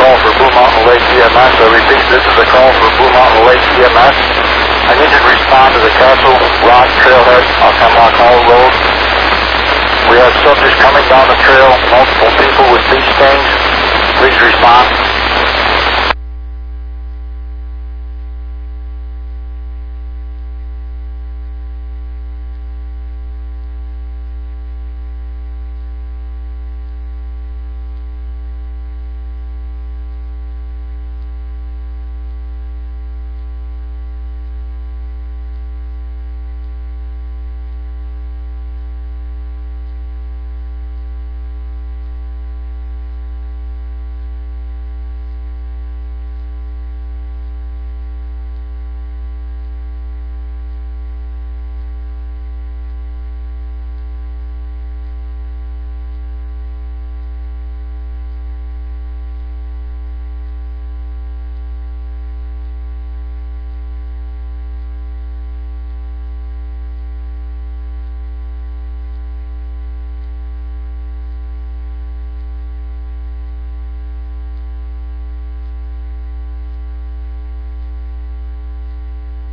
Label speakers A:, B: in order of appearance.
A: call for Blue Mountain Lake EMS. I repeat, this is a call for Blue Mountain Lake EMS. I need you to respond to the Castle Rock Trailhead on Hemlock Hollow Road. We have subjects coming down the trail, multiple people with bee stings. Please respond.